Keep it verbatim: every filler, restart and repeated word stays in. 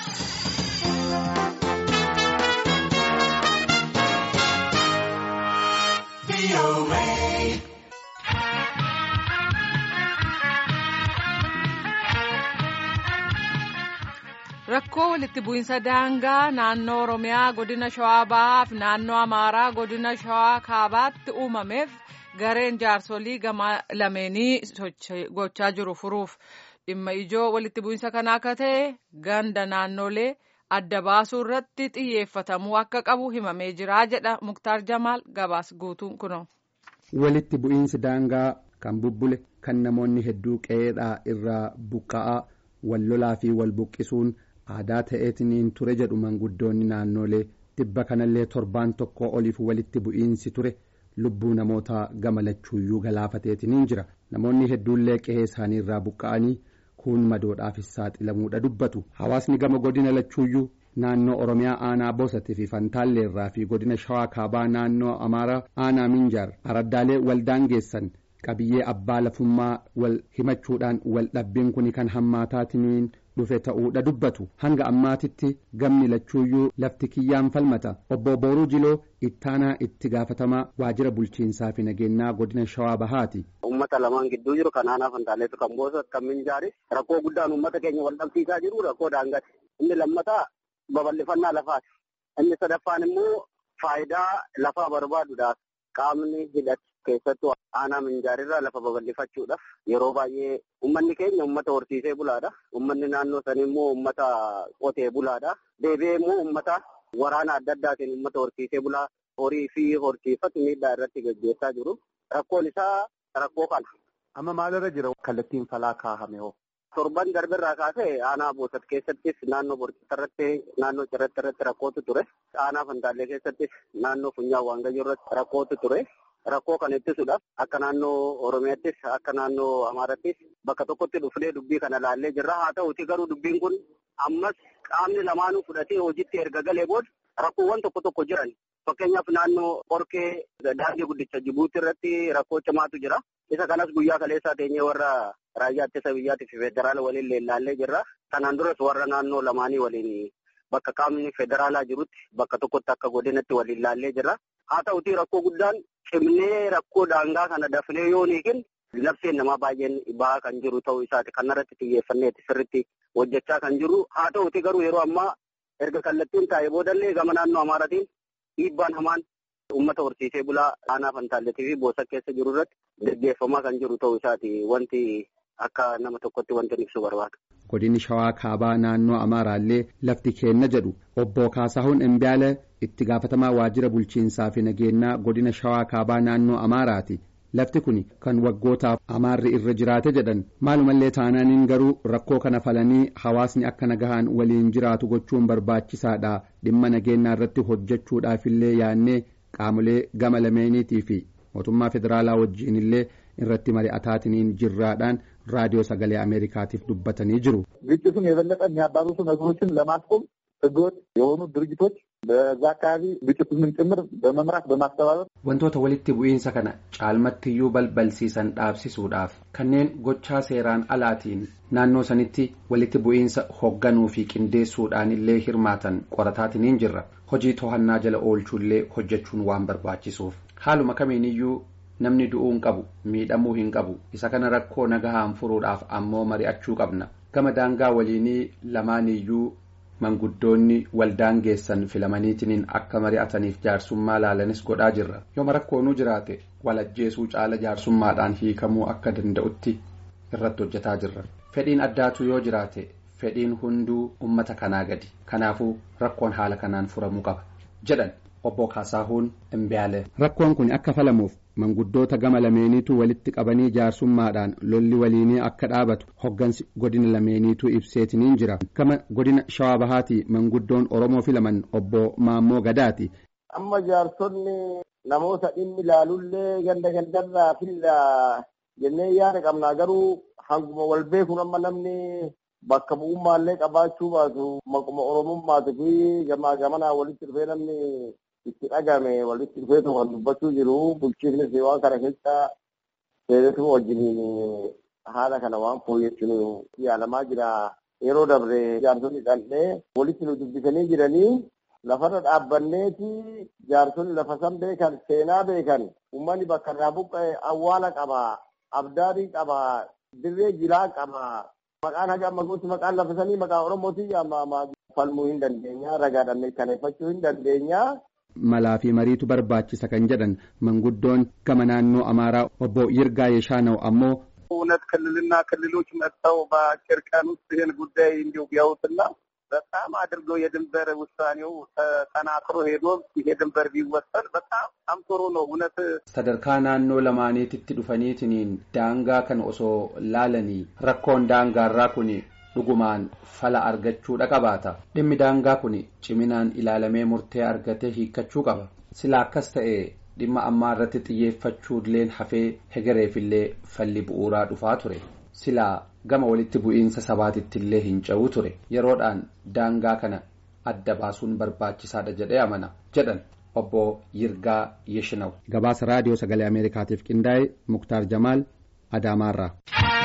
Rakkoo walitti bu'iinsa daangaa naannoo Oromiyaa godina Shawaa Bahaa fi naannoo Amaaraa godina Shawaa Kaabaatti uumameef gareen jaarsolii gama lameenii gochaa jiru furuuf dhimma ijoo walitti bu'iinsa kanaa akka ta'e ganda naannolee adda baasuu irratti xiyyeeffatamuu akka qabu himamee jira jedha Muktaar Jamaal gabaas guutuun kuno. Walitti bu'iinsi daangaa kan bubbule kan namoonni hedduu qe'eedhaa irraa buqqa'aa wal lolaa fi wal buqqisuun aadaa ta'eetiniin ture jedhu manguddoonni naannolee dhibba kanallee torbaan tokko oliif walitti bu'iinsi ture lubbuu namoota gama lachuuyyuu galaafateetiniin jira. Namoonni hedduullee qe'ee isaanii irraa buqqa'anii kuun madoodhaafis saaxilamuudha dubbatu. Hawaasni gama godina lachuuyyuu naannoo Oromiyaa aanaa Boosatti fi Fantaallee irraa fi godina Shawaa Kaabaa naannoo Amaaraa aanaa Minjaar araddaalee waldaan geessan qabiyyee abbaa lafummaa wal himachuudhaan wal dhabbiin kun kan hammaataatiniin dhufe ta'uudha dubbatu. Hanga ammaatitti gamni lachuuyyuu lafti kiyyaan falmata. Obbo Booruu Jiloo ittaanaa itti gaafatamaa waajjira bulchiinsaa fi nageenyaa godina Shawaa Bahaati. Uummata lamaan gidduu jiru kan aanaa Fantaaleetu kan Boosatti kan Minjaari rakkoo guddaan uummata keenya wal dhabsiisaa jiru rakkoo daangaati. Inni lammataa babal'ifannaa lafaati. Inni sadaffaan immoo faayidaa lafaa barbaaduudhaaf qaamni hidhate keessattuu aanaa Minjaarirraa lafa babal'ifachuudhaaf yeroo baay'ee uummanni keenya uummata horsiisee bulaadha. Uummanni naannoo sanii immoo uummata qotee bulaadha. Deebi'ee immoo uummata waraana adda addaatiin uummata horsiisee bulaa horii fi horsiifatu miidhaa irratti gaggeessaa jiru. Rakkoon isaa rakkoo kana. Amma maalirra jira kallattiin falaa kaahame hoo? Torban darbirraa kaasee aanaa Boosatti keessattis naannoo Borcita irratti naannoo Cirratta irratti rakkootu ture. Aanaa Fantaallee keessattis naannoo Funyaan Waangayyoo irratti rakkootu ture. Rakkoo kana ittisuudhaaf akka naannoo Oromiyaattis akka naannoo Amaarattis bakka tokkotti dhufnee dubbii kana laallee jirra. Haa ta'uuti garuu dubbiin kun ammas qaamni lamaanuu fudhatee hojiitti erga galee booda rakkoowwan tokko tokko jiran. Fakkeenyaaf naannoo Qorkee daandii guddicha Jibuutii irratti rakkoo cimaatu jira. Isa kanas guyyaa kaleessaa teenyee warra raayyaa ittisa biyyaatii fi federaala waliin leellaallee jirra. Kanaan duras warra naannoo lamaanii waliin bakka qaamni federaalaa jirutti bakka tokkotti akka godinatti waliin laallee jirra. Haa ta'uuti rakkoo guddaan cimnee rakkoo daangaa kana dafnee yoo hiikin labseen namaa baay'een bahaa kan jiru ta'uu isaati. Kanarratti xiyyeeffanneeti sirriitti hojjechaa kan jiru. Haa ta'uuti garuu yeroo ammaa erga kallattiin taa'ee boodallee gama naannoo Amaaratiin dhiibbaan hamaan uummata horsiisee bulaa aanaa Fantaalleetii fi Boosa keessa jiru irratti gaggeeffamaa kan jiru ta'uu isaati. Wanti akka nama tokkotti wanti ibsu barbaada. Godinni Shawaa Kaabaa naannoo Amaaraallee lafti kenna jedhu obbo Kaasahuun Embiyaale itti gaafatamaa waajjira bulchiinsaa fi nageenyaa godina Shawaa Kaabaa naannoo Amaaraati. Lafti kun kan waggootaaf Amaarri irra jiraate jedhan maalumallee taanaaniin garuu rakkoo kana falanii hawaasni akka nagahaan waliin jiraatu gochuun barbaachisaadha. Dhimma nageenyaa irratti hojjechuudhaafillee yaannee qaamolee gama lameeniitii fi mootummaa federaalaa wajjiinillee irratti mari'ataatiniin jirraadhaan raadiyoo sagalee Ameerikaatiif dubbatanii jiru. ግጭቱን የበለጠ የሚያባብሱ ነገሮችን ለማስቆም ህገወጥ የሆኑ ድርጅቶች በዛ አካባቢ ግጭቱን ጭምር በመምራት በማስተባበር wantoota walitti bu'iinsa kana caalmattiyyuu balbalsiisan dhaabsisuudhaaf kanneen gochaa seeraan alaatiin naannoo sanitti walitti bu'iinsa hoogganuu fi qindeessuudhaan illee hirmaatan qorataatiniin jirra. Hojii to'annaa jala oolchuullee hojjechuun waan barbaachisuuf haaluma kamiiniyyuu namni du'uu hin qabu miidhamuu hin qabu. Isa kana rakkoo nagahaan furuudhaaf ammoo mari'achuu qabna. Gama daangaa waliinii lamaaniyyuu manguddoonni waldaan geessan filamaniitiniin akka mari'ataniif jaarsummaa laalanis godhaa jirra. Yooma rakkoonuu jiraate walajjeesuu caala jaarsummaadhaan hiikamuu akka danda'utti irratti hojjetaa jirra. Fedhiin addaatu yoo jiraate fedhiin hunduu ummata kanaa gadi. Kanaafuu rakkoon haala kanaan furamuu qaba jedhan obbo Kaasahuun Embiyaale. Rakkoon kun akka falamuuf manguddoota gama lameeniitu walitti qabanii jaarsummaadhaan lolli waliinii akka dhaabatu hoggansi godina lameeniitu ibseetiniin jira. Gama godina Shawaa Bahaati manguddoon Oromoo filaman obbo Maammoo Gadaati. Amma jaarsonni namoota dhimmi ilaalullee ganda gandarraa filla jennee yaada qabnaa garuu hanguma wal beekuun amma namni bakka bu'ummaallee qabaachuu baatu maquma Oromummaatii fi gamaa gamanaa walitti dhufee namni itti dhagame walitti dhufee tokkoon dubbachuu jiru. Bulchiinsi waan kana keessa seeratu wajjin haala kana waan fooyyessuun yaalamaa jira. yeroo dabre jaarsonni dhallee walitti nu dubbisanii jiranii lafarra dhaabbanneeti jaarsonni lafa san beekan seenaa beekan uummanni bakka irraa buqqa'e awwaala qaba abdaarii qaba dirree jilaa qaba maqaan haga amma gooti maqaan lafa sanii maqaa oromootii amma falmuu hin dandeenya ragaadhaan mirkaneeffachuu hin dandeenya. Malaa fi mariitu barbaachisa kan jedhan manguddoon gama naannoo Amaaraa obbo Yirgaa Yeeshaanaw ammoo እውነት ክልልና ክልሎች መጥተው በአጭር ቀን ውስጥ ይህን ጉዳይ እንዲሁ ቢያዩትና በጣም አድርገው የድንበር ውሳኔው ተጠናክሮ ሄዶ ይሄ ድንበር ቢወሰን በጣም ጥሩ ነው። እውነት sadarkaa naannoo lamaaniitti dhufaniitiin daangaa kan osoo laalanii rakkoon daangaarraa kun dhugumaan fala argachuu qabaata. Dhimmi daangaa kun ciminaan ilaalamee murtee argatee hiikkachuu qaba. Sila akkas ta'e dhimma ammaa irratti xiyyeeffachuudhaan hafee hegereefillee falli bu'uuraa dhufaa ture. Silaa gama walitti bu'iinsa sabaatitti illee hin ce'u ture. Yeroodhaan daangaa kana adda baasuun barbaachisaadha jedhee amana jedhan obbo Yirgaa Yeeshinaw. Gabaasa raadiyoo sagalee Ameerikaatiif qindaa'e Muktaar Jamaal Adaamaarraa.